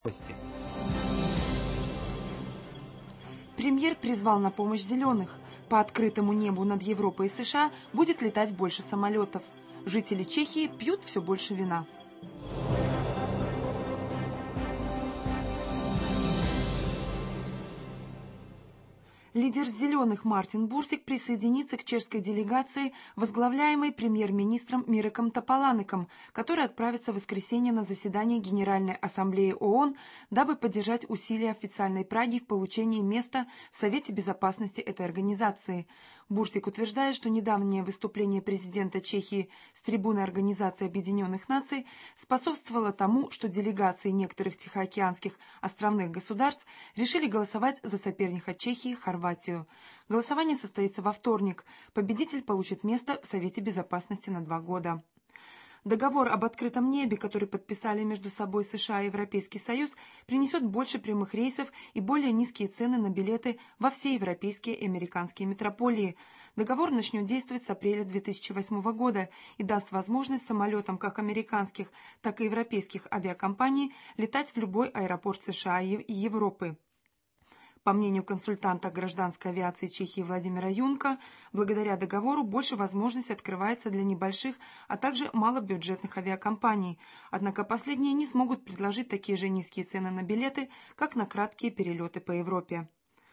Новости. Премьер призвал на помощь зеленых. По открытому небу над Европой и США будет летать больше самолетов. Жители Чехии пьют все больше вина. Лидер «Зеленых» Мартин Бурсик присоединится к чешской делегации, возглавляемой премьер-министром Миреком Топаланеком, который отправится в воскресенье на заседание Генеральной Ассамблеи ООН, дабы поддержать усилия официальной Праги в получении места в Совете Безопасности этой организации. Бурсик утверждает, что недавнее выступление президента Чехии с трибуны Организации Объединенных Наций способствовало тому, что делегации некоторых тихоокеанских островных государств решили голосовать за соперника Чехии Хорватию. Голосование состоится во вторник. Победитель получит место в Совете Безопасности на 2 года. Договор об открытом небе, который подписали между собой США и Европейский Союз, принесет больше прямых рейсов и более низкие цены на билеты во все европейские и американские метрополии. Договор начнет действовать с апреля 2008 года и даст возможность самолетам как американских, так и европейских авиакомпаний летать в любой аэропорт США и Европы. По мнению консультанта гражданской авиации Чехии Владимира Юнка, благодаря договору больше возможностей открывается для небольших, а также малобюджетных авиакомпаний. Однако последние не смогут предложить такие же низкие цены на билеты, как на краткие перелеты по Европе.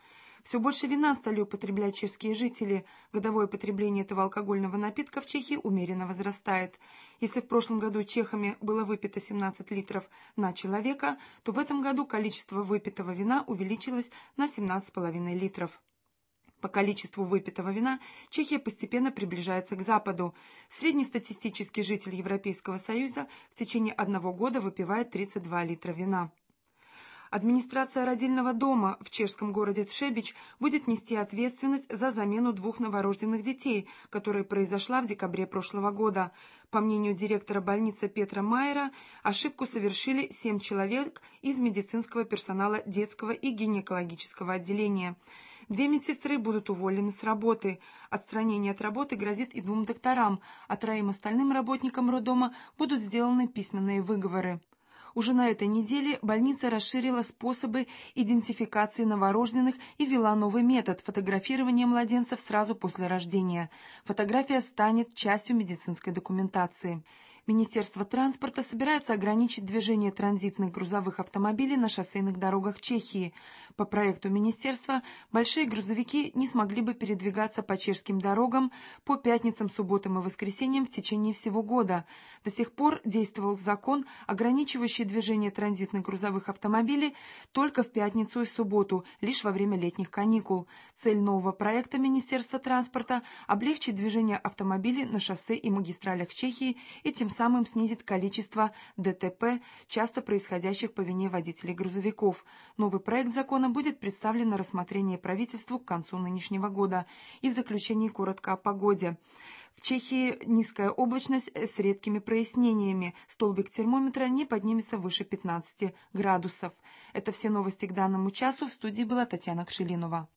Все больше вина стали употреблять чешские жители. Годовое потребление этого алкогольного напитка в Чехии умеренно возрастает. Если в прошлом году чехами было выпито 17 литров на человека, то в этом году количество выпитого вина увеличилось на 17,5 литров. По количеству выпитого вина Чехия постепенно приближается к Западу. Среднестатистический житель Европейского Союза в течение 1 года выпивает 32 литра вина. Администрация родильного дома в чешском городе Třебíč будет нести ответственность за замену 2 новорожденных детей, которая произошла в декабре прошлого года. По мнению директора больницы Петра Майера, ошибку совершили 7 человек из медицинского персонала детского и гинекологического отделения. 2 медсестры будут уволены с работы. Отстранение от работы грозит и 2 докторам, а 3 остальным работникам роддома будут сделаны письменные выговоры. Уже на этой неделе больница расширила способы идентификации новорожденных и ввела новый метод фотографирования младенцев сразу после рождения. Фотография станет частью медицинской документации. Министерство транспорта собирается ограничить движение транзитных грузовых автомобилей на шоссейных дорогах Чехии. По проекту министерства большие грузовики не смогли бы передвигаться по чешским дорогам по пятницам, субботам и воскресеньям в течение всего года. До сих пор действовал закон, ограничивающий движение транзитных грузовых автомобилей только в пятницу и в субботу, лишь во время летних каникул. Цель нового проекта Министерства транспорта – облегчить движение автомобилей на шоссе и магистралях Чехии и тем самым снизит количество ДТП, часто происходящих по вине водителей грузовиков. Новый проект закона будет представлен на рассмотрение правительству к концу нынешнего года. И в заключении коротко о погоде. В Чехии низкая облачность с редкими прояснениями. Столбик термометра не поднимется выше 15 градусов. Это все новости к данному часу. В студии была Татьяна Кшелинова.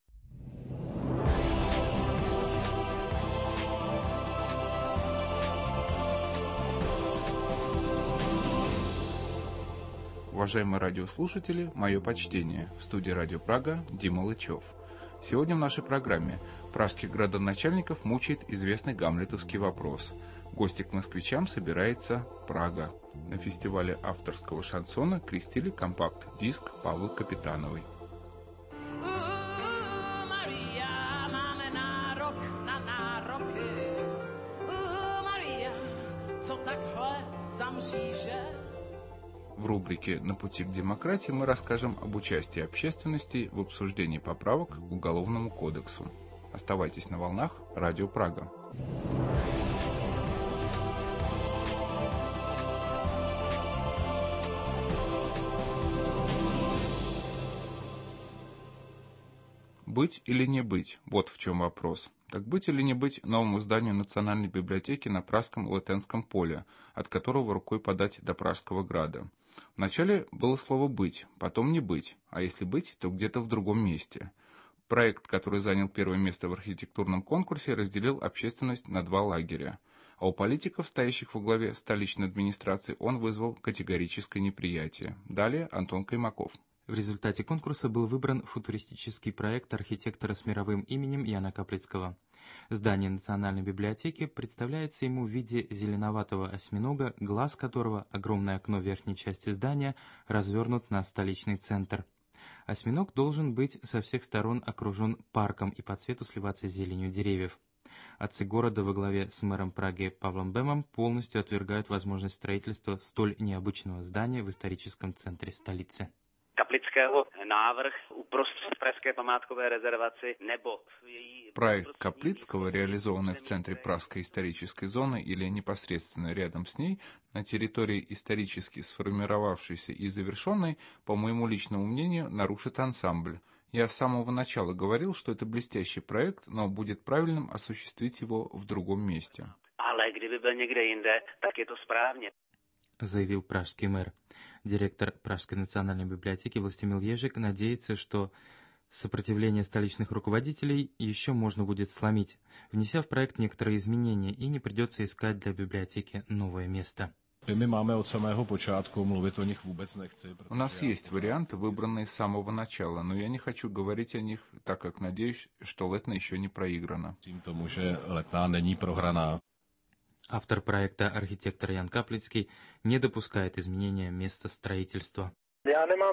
Уважаемые радиослушатели, мое почтение. В студии Радио Прага Дима Лычев. Сегодня в нашей программе пражских градоначальников мучает известный гамлетовский вопрос. В гости к москвичам собирается Прага. На фестивале авторского шансона крестили компакт-диск Павлы Капитановой. В рубрике «На пути к демократии» мы расскажем об участии общественности в обсуждении поправок к Уголовному кодексу. Оставайтесь на волнах Радио Прага. Быть или не быть – вот в чем вопрос. Так быть или не быть новому зданию Национальной библиотеки на Пражском Латенском поле, от которого рукой подать до Пражского града? Вначале было слово «быть», потом «не быть», а если быть, то где-то в другом месте. Проект, который занял первое место в архитектурном конкурсе, разделил общественность на 2 лагеря. А у политиков, стоящих во главе столичной администрации, он вызвал категорическое неприятие. Далее Антон Каймаков. В результате конкурса был выбран футуристический проект архитектора с мировым именем Яна Каплицкого. Здание Национальной библиотеки представляется ему в виде зеленоватого осьминога, глаз которого, огромное окно в верхней части здания, развернут на столичный центр. Осьминог должен быть со всех сторон окружен парком и по цвету сливаться с зеленью деревьев. Отцы города во главе с мэром Праги Павлом Бемом полностью отвергают возможность строительства столь необычного здания в историческом центре столицы. Проект Каплицкого, реализованный в центре Пражской исторической зоны или непосредственно рядом с ней, на территории исторически сформировавшейся и завершенной, по моему личному мнению, нарушит ансамбль. Я с самого начала говорил, что это блестящий проект, но будет правильным осуществить его в другом месте. Заявил пражский мэр. Директор Пражской национальной библиотеки Властимир Ежик надеется, что сопротивление столичных руководителей еще можно будет сломить, внеся в проект некоторые изменения, и не придется искать для библиотеки новое место. У нас есть варианты, выбранные с самого начала, но я не хочу говорить о них, так как надеюсь, что Летна еще не проиграна. Автор проекта, архитектор Ян Каплицкий, не допускает изменения места строительства. У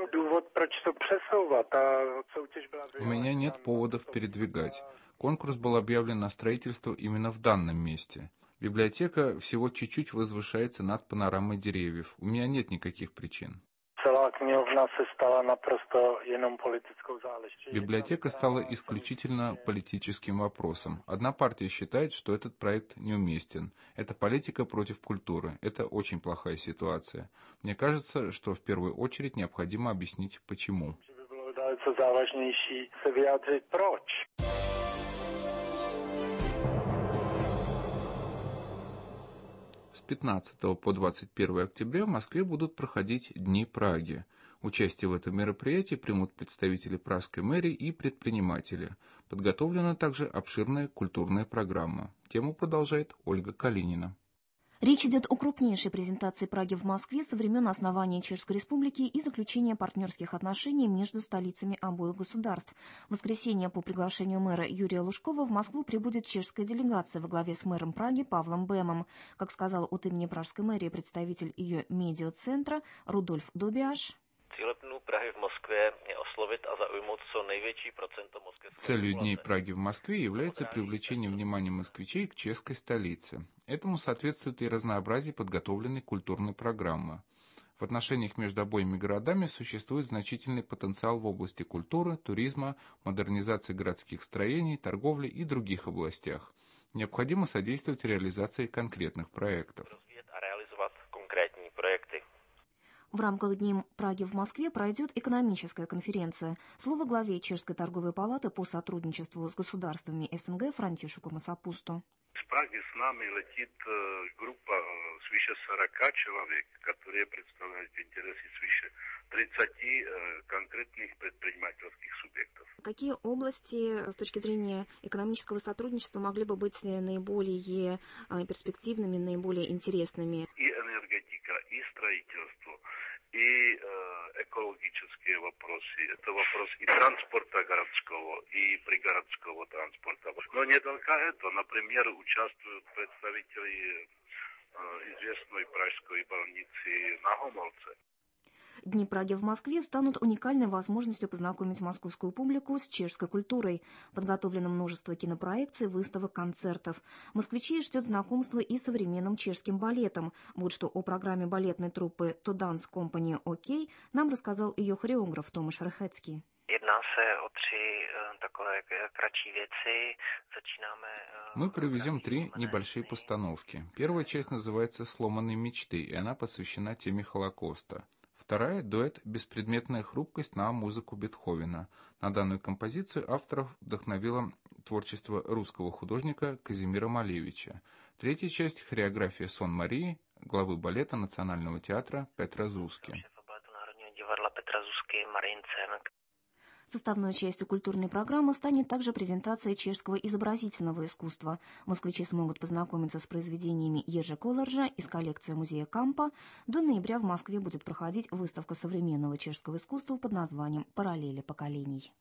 меня нет поводов передвигать. Конкурс был объявлен на строительство именно в данном месте. Библиотека всего чуть-чуть возвышается над панорамой деревьев. У меня нет никаких причин. Библиотека стала исключительно политическим вопросом. Одна партия считает, что этот проект неуместен. Это политика против культуры. Это очень плохая ситуация. Мне кажется, что в первую очередь необходимо объяснить, почему. С 15 по 21 октября в Москве будут проходить Дни Праги. Участие в этом мероприятии примут представители пражской мэрии и предприниматели. Подготовлена также обширная культурная программа. Тему продолжает Ольга Калинина. Речь идет о крупнейшей презентации Праги в Москве со времен основания Чешской Республики и заключения партнерских отношений между столицами обоих государств. В воскресенье по приглашению мэра Юрия Лужкова в Москву прибудет чешская делегация во главе с мэром Праги Павлом Бемом. Как сказал от имени пражской мэрии представитель ее медиацентра Рудольф Добиаш. Целью Дней Праги в Москве является привлечение внимания москвичей к чешской столице. Этому соответствует и разнообразие подготовленной культурной программы. В отношениях между обоими городами существует значительный потенциал в области культуры, туризма, модернизации городских строений, торговли и других областях. Необходимо содействовать реализации конкретных проектов. В рамках Дней Праги в Москве пройдет экономическая конференция. Слово главе Чешской торговой палаты по сотрудничеству с государствами СНГ Франтишеку Масапусту. С Праги с нами летит группа свыше 40 человек, которые представляют интересы свыше 30 конкретных предпринимательских субъектов. Какие области с точки зрения экономического сотрудничества могли бы быть наиболее перспективными, наиболее интересными? И энергетика, и строительство, и экологические вопросы. Это вопрос и транспорта городского, и пригородского транспорта. Но не только это. Например, участвуют представители известной пражской больницы на Гомолце. Дни Праги в Москве станут уникальной возможностью познакомить московскую публику с чешской культурой. Подготовлено множество кинопроекций, выставок, концертов. Москвичей ждет знакомство и с современным чешским балетом. Вот что о программе балетной труппы To Dance Company OK нам рассказал ее хореограф Томаш Рахецкий. Мы привезем 3 небольшие постановки. Первая часть называется «Сломанные мечты», и она посвящена теме Холокоста. Вторая – дуэт «Беспредметная хрупкость» на музыку Бетховена. На данную композицию авторов вдохновило творчество русского художника Казимира Малевича. Третья часть – хореография «Сон Марии» главы балета Национального театра Петра Зузки. Составной частью культурной программы станет также презентация чешского изобразительного искусства. Москвичи смогут познакомиться с произведениями Ержи Колоржа из коллекции музея Кампа. До ноября в Москве будет проходить выставка современного чешского искусства под названием «Параллели поколений».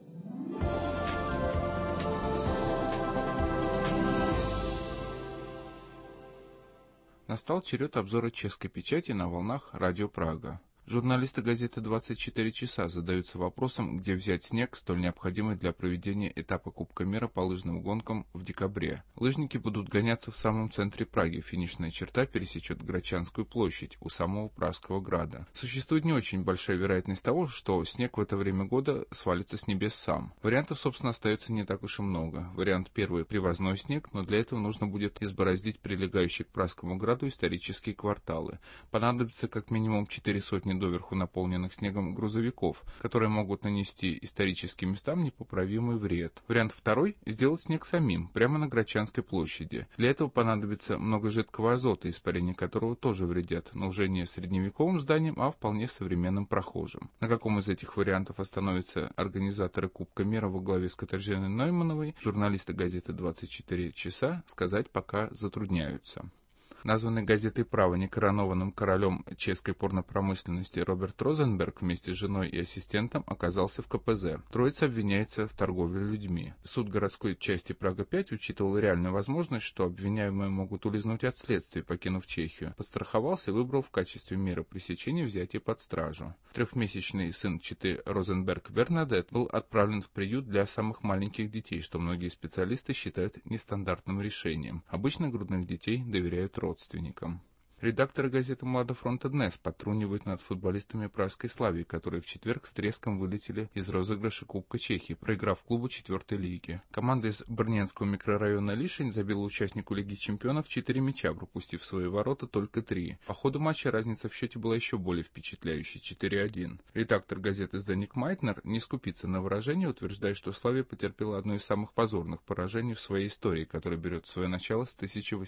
Настал черед обзора чешской печати на волнах Радио Прага. Журналисты газеты «24 часа» задаются вопросом, где взять снег, столь необходимый для проведения этапа Кубка мира по лыжным гонкам в декабре. Лыжники будут гоняться в самом центре Праги. Финишная черта пересечет Грачанскую площадь у самого Пражского града. Существует не очень большая вероятность того, что снег в это время года свалится с небес сам. Вариантов, собственно, остается не так уж и много. Вариант первый – привозной снег, но для этого нужно будет избороздить прилегающие к Пражскому граду исторические кварталы. Понадобится как минимум 4 сотни доверху наполненных снегом грузовиков, которые могут нанести историческим местам непоправимый вред. Вариант второй – сделать снег самим, прямо на Грачанской площади. Для этого понадобится много жидкого азота, испарение которого тоже вредят, но уже не средневековым зданиям, а вполне современным прохожим. На каком из этих вариантов остановятся организаторы Кубка мира во главе с Катаржиной Ноймановой, журналисты газеты «24 часа» сказать пока затрудняются. Названный газетой «Право» некоронованным королем чешской порнопромышленности Роберт Розенберг вместе с женой и ассистентом оказался в КПЗ. Троица обвиняется в торговле людьми. Суд городской части Прага-5 учитывал реальную возможность, что обвиняемые могут улизнуть от следствия, покинув Чехию. Подстраховался и выбрал в качестве меры пресечения взятие под стражу. Трехмесячный сын четы Розенберг Бернадет был отправлен в приют для самых маленьких детей, что многие специалисты считают нестандартным решением. Обычно грудных детей доверяют родственникам. Редакторы газеты «Младофронта Днес» подтрунивают над футболистами Пражской Славии, которые в четверг с треском вылетели из розыгрыша Кубка Чехии, проиграв клубу 4-й лиги. Команда из Брненского микрорайона Лишень забила участнику Лиги чемпионов 4 мяча, пропустив в свои ворота только 3. По ходу матча разница в счете была еще более впечатляющей – 4-1. Редактор газеты Зdeněk Meitner не скупится на выражение, утверждая, что Славия потерпела одно из самых позорных поражений в своей истории, которое берет свое начало с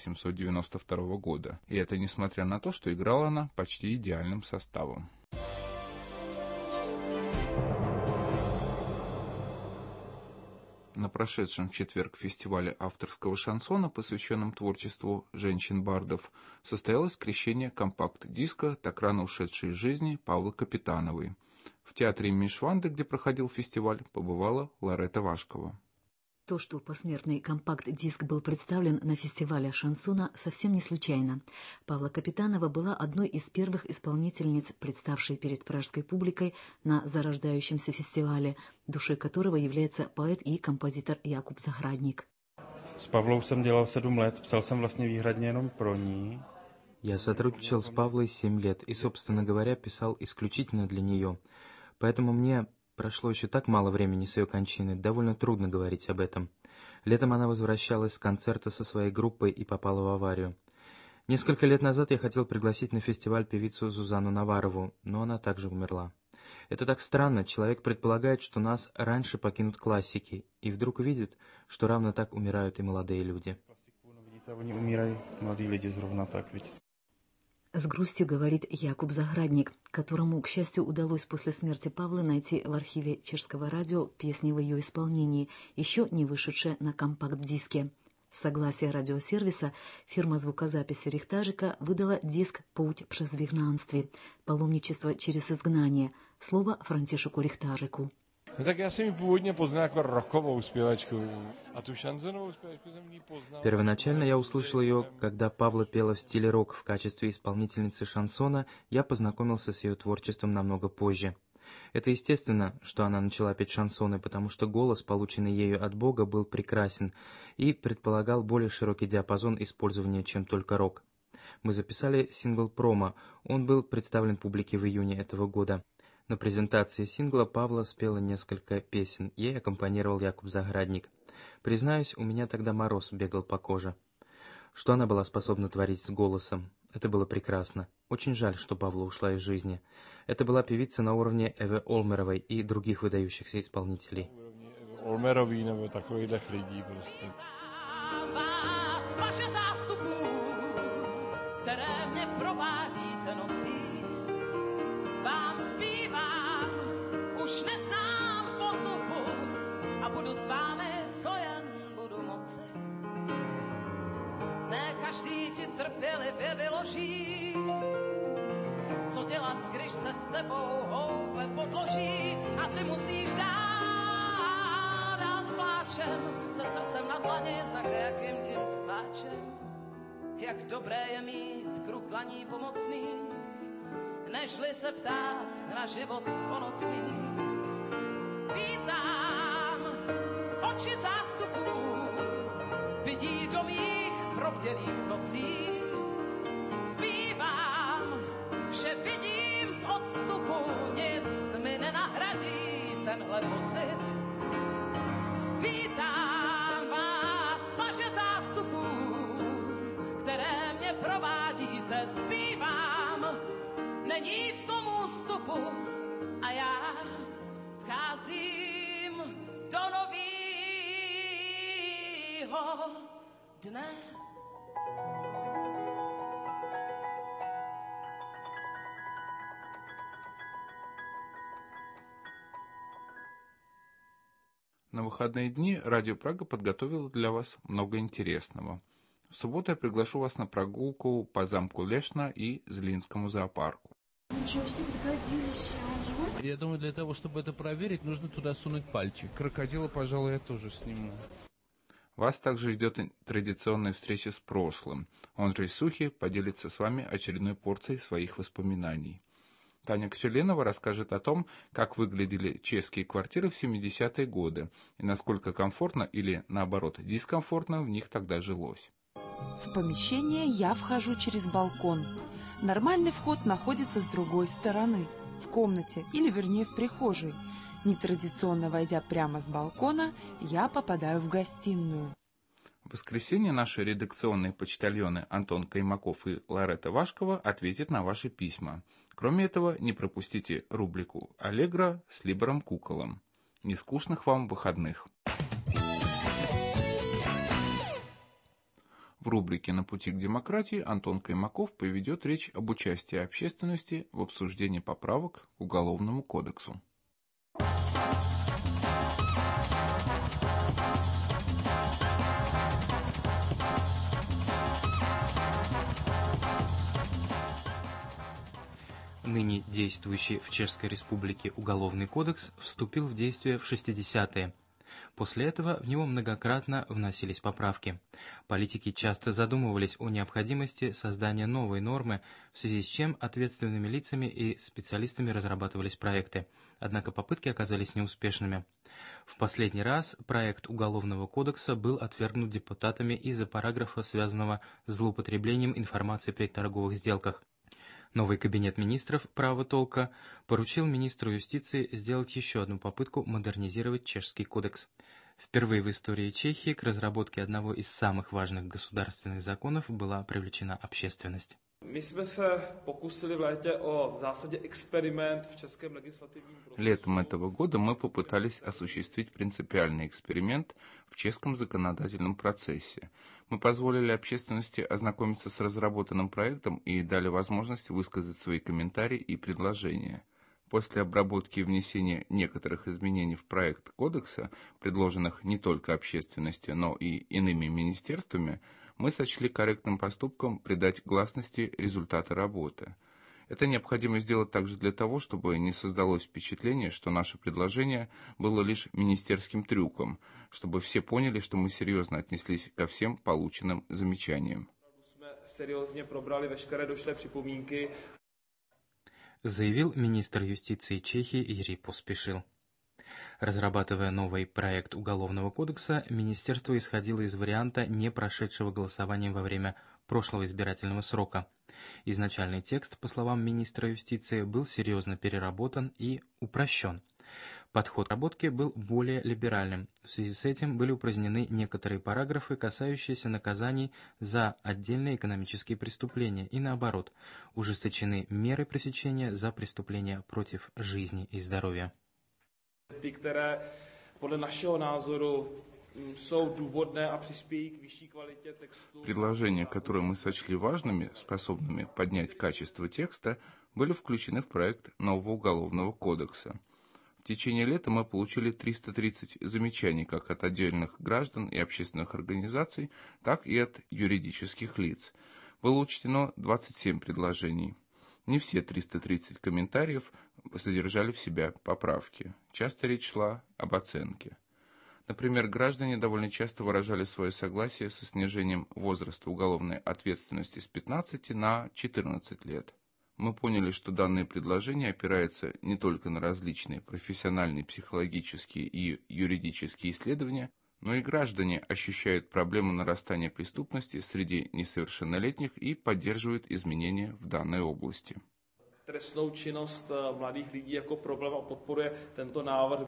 1892 года. И это несмотря на то, что играла она почти идеальным составом. На прошедшем в четверг фестивале авторского шансона, посвященном творчеству женщин-бардов, состоялось крещение компакт-диска так рано ушедшей из жизни Павлы Капитановой. В театре имени Шванды, где проходил фестиваль, побывала Лоретта Вашкова. То, что посмертный компакт-диск был представлен на фестивале шансона, совсем не случайно. Павла Капитанова была одной из первых исполнительниц, представшей перед пражской публикой на зарождающемся фестивале, душой которого является поэт и композитор Jakub Zahradník. С Павлou jsem dělal 7 let, psal jsem vlastně výhradně jenom pro ní. Я сотрудничал с Павлой 7 лет и, собственно говоря, писал исключительно для нее. Поэтому мне прошло еще так мало времени с ее кончины, довольно трудно говорить об этом. Летом она возвращалась с концерта со своей группой и попала в аварию. Несколько лет назад я хотел пригласить на фестиваль певицу Зузану Наварову, но она также умерла. Это так странно, человек предполагает, что нас раньше покинут классики, и вдруг видит, что равно так умирают и молодые люди. С грустью говорит Jakub Zahradník, которому, к счастью, удалось после смерти Павлы найти в архиве чешского радио песни в ее исполнении, еще не вышедшие на компакт-диске. С согласия радиосервиса фирма звукозаписи Рихтажика выдала диск «Путь przez vyhnanství» – «Паломничество через изгнание», слово Франтишеку Рихтажику. No tak já jsem ji původně poznal jako rockovou zpěvačku, a tu šanzonovou zpěvačku jsem ji poznal. Первоначально я услышал ее, когда Павла пела в стиле рок в качестве исполнительницы шансона, я познакомился с ее творчеством намного позже. Это естественно, что она начала петь шансоны, потому что голос, полученный ею от Бога, был прекрасен и предполагал более широкий диапазон использования, чем только рок. Мы записали сингл «Промо», он был представлен публике в июне этого года. На презентации сингла Павла спела несколько песен, ей аккомпанировал Jakub Zahradník. Признаюсь, у меня тогда мороз бегал по коже. Что она была способна творить с голосом? Это было прекрасно. Очень жаль, что Павла ушла из жизни. Это была певица на уровне Эвы Олмеровой и других выдающихся исполнителей. Olmerový nebo takových lidí prostě. Vás vaše zástupů, které mě provádíte nocí, vám zpívám, už neznám pod tvoří a ty musíš dát a s pláčem, se srdcem na dlaně, za kdejakým tím spáčem. Jak dobré je mít kruh dlaní pomocný, nežli se ptát na život ponocný. Vítám oči zástupů, vidí do mých probdělých nocí. Zpívám, vše vidím z odstupu, nic mi nenahradí tenhle pocit. Vítám vás, paže zástupů, které mě provádíte, zpívám, není v tom ústupu a já vcházím do novýho dne. На выходные дни Радио Прага подготовило для вас много интересного. В субботу я приглашу вас на прогулку по замку Лешна и Злинскому зоопарку. Ничего себе, пригодились. Он живой? Я думаю, для того, чтобы это проверить, нужно туда сунуть пальчик. Крокодила, пожалуй, я тоже сниму. Вас также ждет традиционная встреча с прошлым. Он же Исухи поделится с вами очередной порцией своих воспоминаний. Таня Кочерленова расскажет о том, как выглядели чешские квартиры в 70-е годы и насколько комфортно или, наоборот, дискомфортно в них тогда жилось. В помещение я вхожу через балкон. Нормальный вход находится с другой стороны, в комнате или, вернее, в прихожей. Нетрадиционно войдя прямо с балкона, я попадаю в гостиную. В воскресенье наши редакционные почтальоны Антон Каймаков и Ларетта Вашкова ответят на ваши письма. Кроме этого, не пропустите рубрику «Аллегро» с Либором Куколом. Нескучных вам выходных! В рубрике «На пути к демократии» Антон Каймаков поведет речь об участии общественности в обсуждении поправок к Уголовному кодексу. Ныне действующий в Чешской Республике Уголовный кодекс вступил в действие в 60-е. После этого в него многократно вносились поправки. Политики часто задумывались о необходимости создания новой нормы, в связи с чем ответственными лицами и специалистами разрабатывались проекты. Однако попытки оказались неуспешными. В последний раз проект Уголовного кодекса был отвергнут депутатами из-за параграфа, связанного с злоупотреблением информации при торговых сделках. Новый кабинет министров права толка поручил министру юстиции сделать еще одну попытку модернизировать чешский кодекс. Впервые в истории Чехии к разработке одного из самых важных государственных законов была привлечена общественность. Летом этого года мы попытались осуществить принципиальный эксперимент в чешском законодательном процессе. Мы позволили общественности ознакомиться с разработанным проектом и дали возможность высказать свои комментарии и предложения. После обработки и внесения некоторых изменений в проект кодекса, предложенных не только общественности, но и иными министерствами, мы сочли корректным поступком придать гласности результаты работы. Это необходимо сделать также для того, чтобы не создалось впечатление, что наше предложение было лишь министерским трюком, чтобы все поняли, что мы серьезно отнеслись ко всем полученным замечаниям. Заявил министр юстиции Чехии Jiří Pospíšil. Разрабатывая новый проект Уголовного кодекса, министерство исходило из варианта, не прошедшего голосования во время прошлого избирательного срока. Изначальный текст, по словам министра юстиции, был серьезно переработан и упрощен. Подход к работке был более либеральным. В связи с этим были упразднены некоторые параграфы, касающиеся наказаний за отдельные экономические преступления, и наоборот, ужесточены меры пресечения за преступления против жизни и здоровья. Предложения, которые мы сочли важными, способными поднять качество текста, были включены в проект нового Уголовного кодекса. В течение лета мы получили 330 замечаний как от отдельных граждан и общественных организаций, так и от юридических лиц. Было учтено 27 предложений. Не все 330 комментариев содержали в себя поправки. Часто речь шла об оценке. Например, граждане довольно часто выражали свое согласие со снижением возраста уголовной ответственности с 15 на 14 лет. Мы поняли, что данное предложение опирается не только на различные профессиональные, психологические и юридические исследования, но и граждане ощущают проблему нарастания преступности среди несовершеннолетних и поддерживают изменения в данной области. Trestnou činnost mladých lidí jako problém a podporuje tento návrh.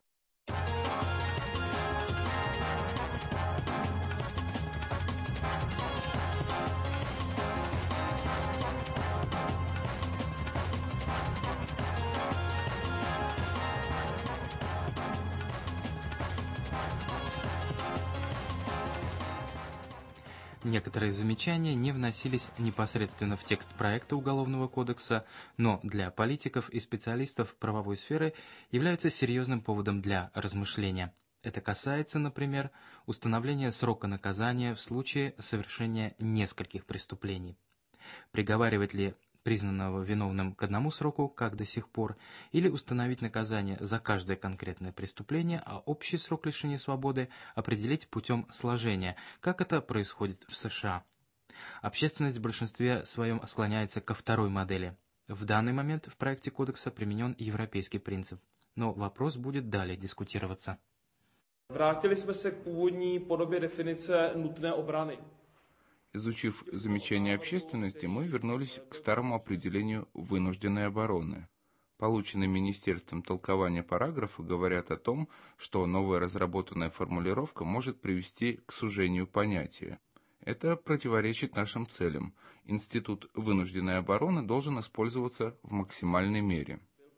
Некоторые замечания не вносились непосредственно в текст проекта Уголовного кодекса, но для политиков и специалистов правовой сферы являются серьезным поводом для размышления. Это касается, например, установления срока наказания в случае совершения нескольких преступлений. Приговаривать ли признанного виновным к одному сроку, как до сих пор, или установить наказание за каждое конкретное преступление, а общий срок лишения свободы определить путем сложения, как это происходит в США. Общественность в большинстве своем склоняется ко второй модели. В данный момент в проекте кодекса применен европейский принцип, но вопрос будет далее дискутироваться. Vrátili jsme se k původní podobě definice nutné obrany. Изучив замечания общественности, мы вернулись к старому определению вынужденной обороны. Полученные министерством толкования параграфа говорят о том, что новая разработанная формулировка может привести к сужению понятия. Это противоречит нашим целям. Институт вынужденной обороны должен использоваться в максимальной мере.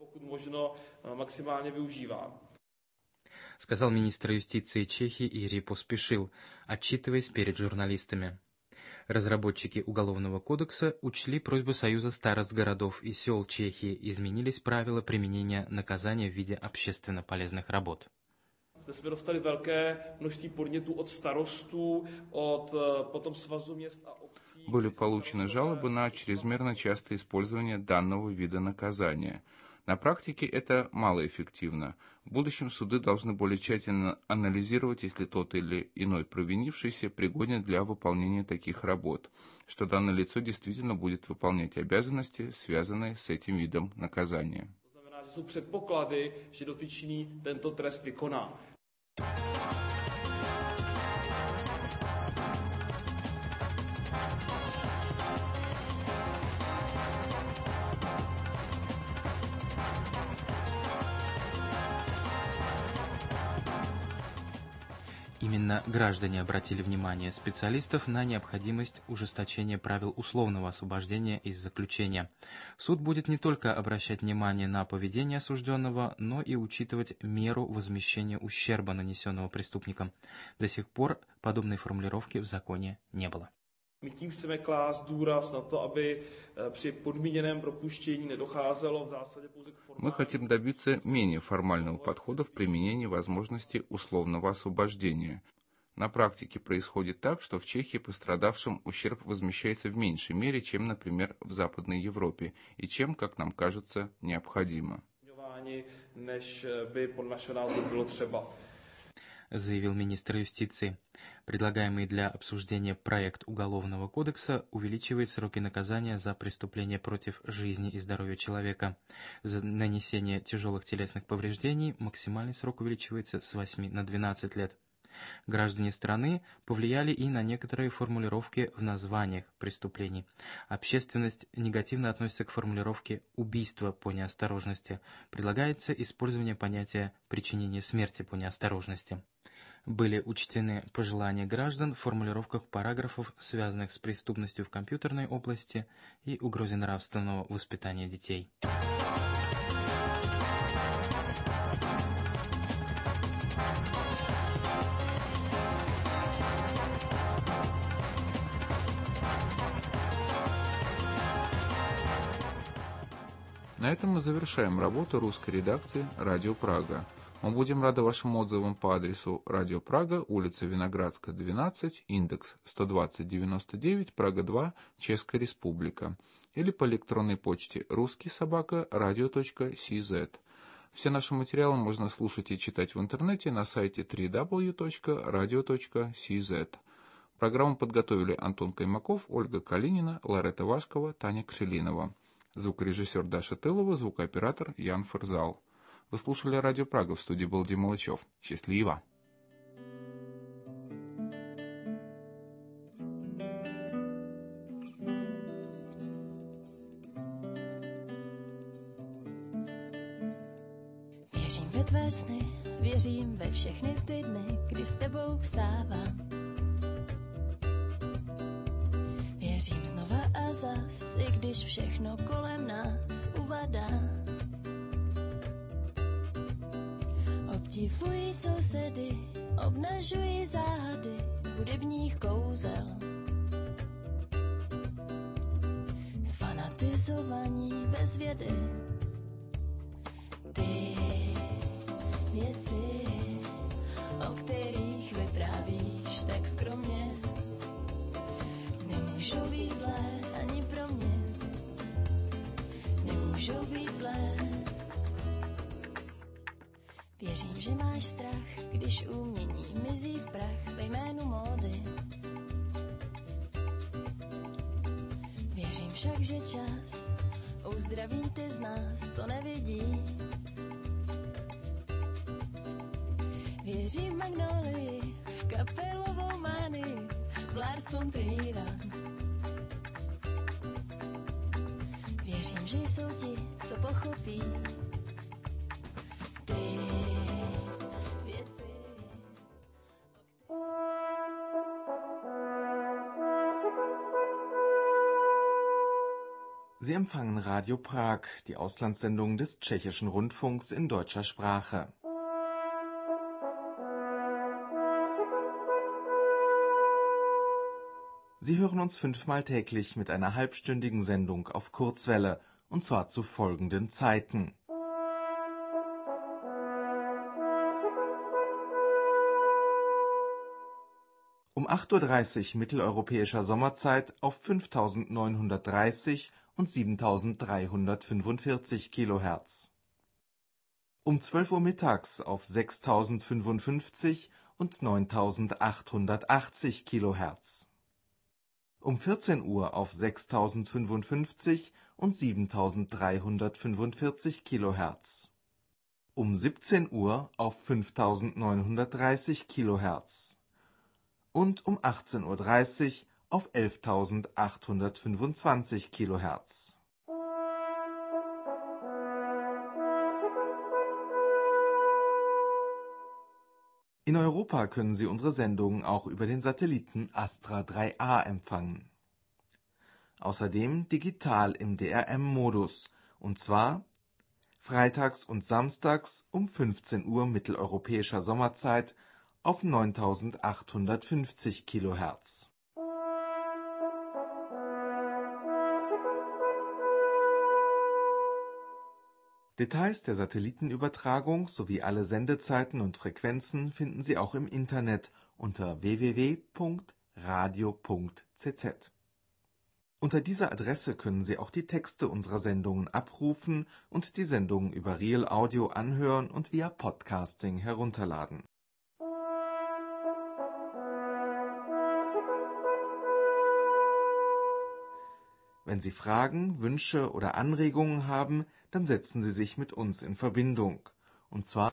Сказал министр юстиции Чехии Ири Поспешил, отчитываясь перед журналистами. Разработчики Уголовного кодекса учли просьбу Союза старост городов и сел Чехии, изменились правила применения наказания в виде общественно полезных работ. Zde jsme dostali velké množství podnětů od starostů, od potom Svazu měst a obcí. Были получены жалобы на чрезмерно частое использование данного вида наказания. На практике это малоэффективно. В будущем суды должны более тщательно анализировать, если тот или иной провинившийся пригоден для выполнения таких работ, что данное лицо действительно будет выполнять обязанности, связанные с этим видом наказания. To znamená, že jsou předpoklady, že dotyčný tento trest vykoná. Именно граждане обратили внимание специалистов на необходимость ужесточения правил условного освобождения из заключения. Суд будет не только обращать внимание на поведение осужденного, но и учитывать меру возмещения ущерба, нанесенного преступником. До сих пор подобной формулировки в законе не было. My tím chceme klást důraz na to, aby při podmíněném propuštění nedocházelo v zásadě pouze k formální... Мы хотим добиться менее формального подхода в применении возможности условного освобождения. На практике происходит так, что в Чехии пострадавшим ущерб возмещается в меньшей мере, чем, например, в Западной Европе, и чем, как нам кажется, необходимо. Než by podle našeho názoru bylo třeba. Заявил министр юстиции. Предлагаемый для обсуждения проект Уголовного кодекса увеличивает сроки наказания за преступления против жизни и здоровья человека. За нанесение тяжелых телесных повреждений максимальный срок увеличивается с 8 на 12 лет. Граждане страны повлияли и на некоторые формулировки в названиях преступлений. Общественность негативно относится к формулировке «убийство по неосторожности». Предлагается использование понятия «причинение смерти по неосторожности». Были учтены пожелания граждан в формулировках параграфов, связанных с преступностью в компьютерной области и угрозе нравственного воспитания детей. На этом мы завершаем работу русской редакции «Радио Прага». Мы будем рады вашим отзывам по адресу Радио Прага, улица Виноградская, 12, индекс 12099, Прага 2, Чешская Республика. или по электронной почте ruski@radio.cz. Все наши материалы можно слушать и читать в интернете на сайте www.radio.cz. Программу подготовили Антон Каймаков, Ольга Калинина, Ларета Вашкова, Таня Кшелинова. Звукорежиссер Даша Тылова, звукооператор Ян Ферзал. Вы слушали Радио Прага, в студии был Дима Лычев. Счастливо! Věřím ve tvé sny, věřím ve všechny ty dny, kdy s tebou vstávám. Věřím znova a zas, i když všechno kolem nás uvadá. Obdivuji sousedy, obnažuji záhady hudebních kouzel. Sfanatizovaní bez vědy, ty věci, o kterých vyprávíš tak skromně, nemůžou být zlé ani pro mě, nemůžou být zlé. Věřím, že máš strach, když umění mizí v prach ve jménu módy. Věřím však, že čas uzdraví ty z nás, co nevidí. Věřím magnolii, v kapelovou mánii, v Lars von Triera. Věřím, že jsou ti, co pochopí ty věci. Sie empfangen Radio Prag, die Auslandssendung des Tschechischen Rundfunks in deutscher Sprache. Sie hören uns 5-mal täglich mit einer halbstündigen Sendung auf Kurzwelle, und zwar zu folgenden Zeiten. Um 8:30 Uhr mitteleuropäischer Sommerzeit auf 5930 und 7345 kHz. Um 12 Uhr mittags auf 6055 und 9880 kHz. Um 14 Uhr auf 6055 und 7345 kHz. Um 17 Uhr auf 5930 kHz. Und um 18:30 Uhr auf 11.825 kHz. In Europa können Sie unsere Sendungen auch über den Satelliten Astra 3A empfangen. Außerdem digital im DRM-Modus, und zwar freitags und samstags um 15 Uhr mitteleuropäischer Sommerzeit auf 9850 kHz. Details der Satellitenübertragung sowie alle Sendezeiten und Frequenzen finden Sie auch im Internet unter www.radio.cz. Unter dieser Adresse können Sie auch die Texte unserer Sendungen abrufen und die Sendungen über Real Audio anhören und via Podcasting herunterladen. Wenn Sie Fragen, Wünsche oder Anregungen haben, dann setzen Sie sich mit uns in Verbindung. Und zwar